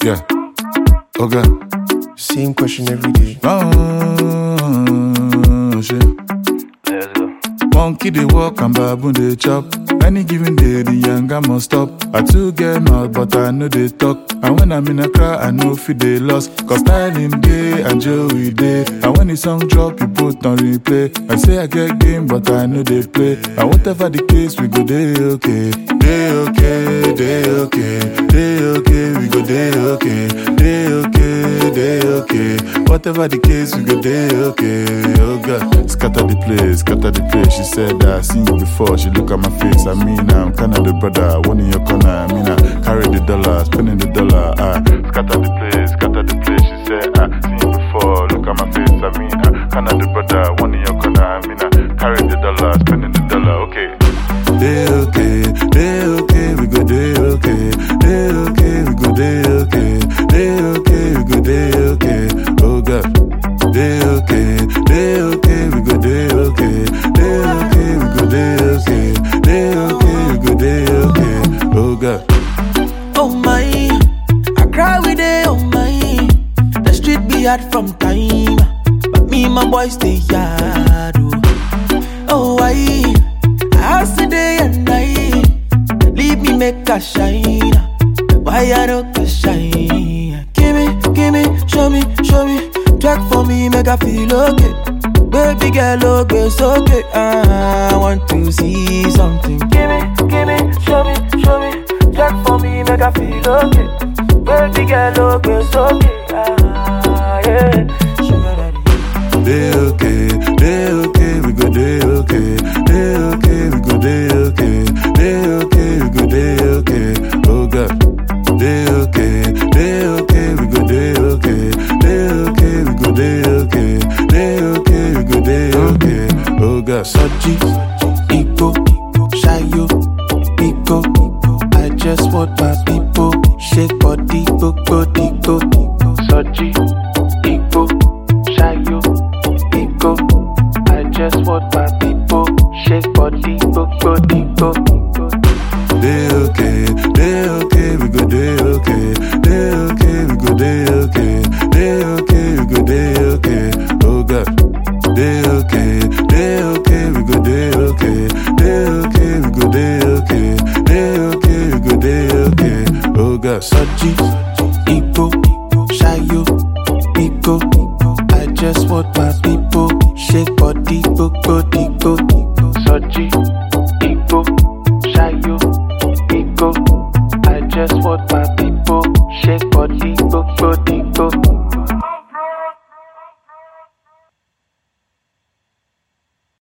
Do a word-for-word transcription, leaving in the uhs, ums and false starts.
Yeah. Okay. Same question every day. Oh, shit. Let's go. Monkey they walk and baboon they chop. Any given day the younger must stop. I too get mouth but I know they talk. And when I'm in a crowd I know feel they lost. Cause styling day and Joey day. And when the song drop you put on replay. I say I get game but I know they play. And whatever the case we go day okay. Day okay, day okay. Day okay, we go day okay. Day okay, day okay. Whatever the case we go day okay. Oh God, scatter the place, scatter the place. She said I seen you before. She look at my face. I mean I'm kinda the brother. One in your corner. I mean I carry the dollar, spending the dollar. I scatter the place, scatter the place. She said I seen you before. Look at my face. I mean I kinda the brother. One in your corner. I mean I carry the dollar, spending the dollar. Okay. Day okay, day okay, we go day okay. Day okay, we go day okay. Day okay, we go day okay. Oh God. Day okay, day okay, we go day okay. Day okay, we go day okay. Day okay, we go day okay. Oh God. Oh my, I cry with it, oh my. The street be hard from time, but me and my boys stay hard. Oh, oh why? I hustle day and night. Leave me make a shine. Why I don't shine? Give me, give me, show me, show me. Track for me, make I feel okay. Baby girl, look, it's okay. Ah, I want to see something. Give me, give me, show me, show me. Track for me, make I feel okay. Baby girl, look, it's okay. Ah, yeah. Sugar daddy. Day okay, day okay, we go day okay. Day okay, we go day okay. Day okay, we go day okay. Oh God. Day okay, day okay, we go day okay. Day okay, we go day okay. Day okay, we go day okay. Oh God. Soji, Iko, Shayo, Iko. I just want my people. Shake body, go, go, go. Soji, Iko, Shayo, Iko. I just want my people. Shake body, go, go, go. Day okay, day okay, we go day okay. Day okay, we go day okay. Day okay, we go day okay. Oh God. Day okay, day okay, we go day okay. Day okay, we go day okay. Day okay, we go day okay. Oh God. Soji, Iko, Shayo, Iko. I just want my people. Shake body, go, go, go. Soji, Iko, Shayo, Iko. I just want my people. Shake body, go, go, go.